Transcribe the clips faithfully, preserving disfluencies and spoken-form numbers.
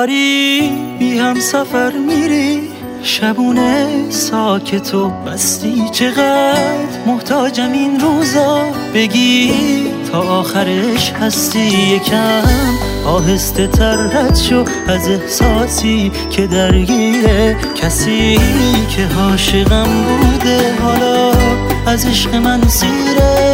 داری بی هم سفر میری، شبونه ساکت و بستی، چقدر محتاجم این روزا بگی تا آخرش هستی. یکم آهسته تر رد شو از احساسی که درگیره، کسی که عاشقم بوده حالا از عشق من سیره.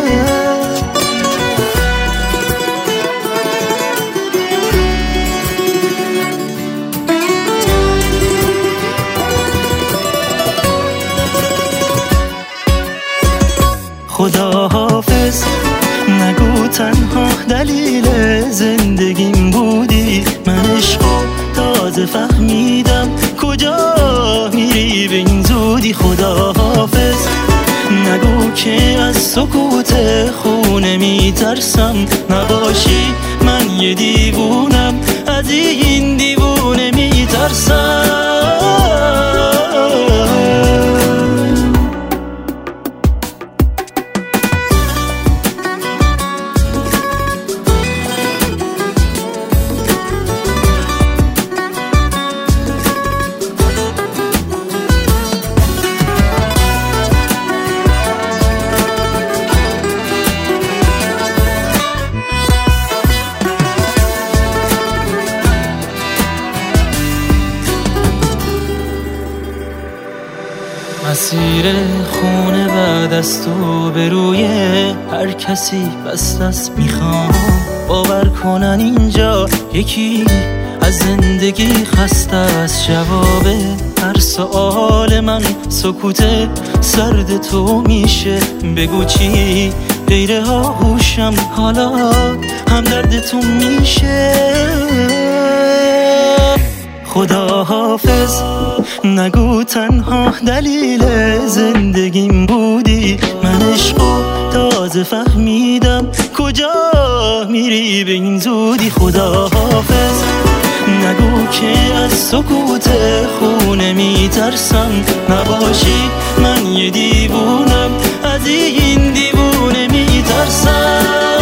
خدا حافظ نگو تنها دلیل زندگیم بودی، من عشقو تازه فهمیدم کجا میری به این زودی. خدا حافظ نگو که از سکوت خونه میترسم، نباشی من یه دیوونم از این دیوونه میترسم. مسیر خونه بعد از تو به روی هر کسی بست است، میخوام باور کنن اینجا یکی از زندگی خسته است. جواب هر سؤال من سکوت سرد تو میشه، بگو چی غیر آغوشم حالا هم درد تو میشه. خدا حافظ نگو تنها دلیل زندگیم بودی، من عشقو تازه فهمیدم کجا میری به این زودی. خدا حافظ نگو که از سکوت خونه میترسم، نباشی من یه دیوونم از این دیوونه میترسم.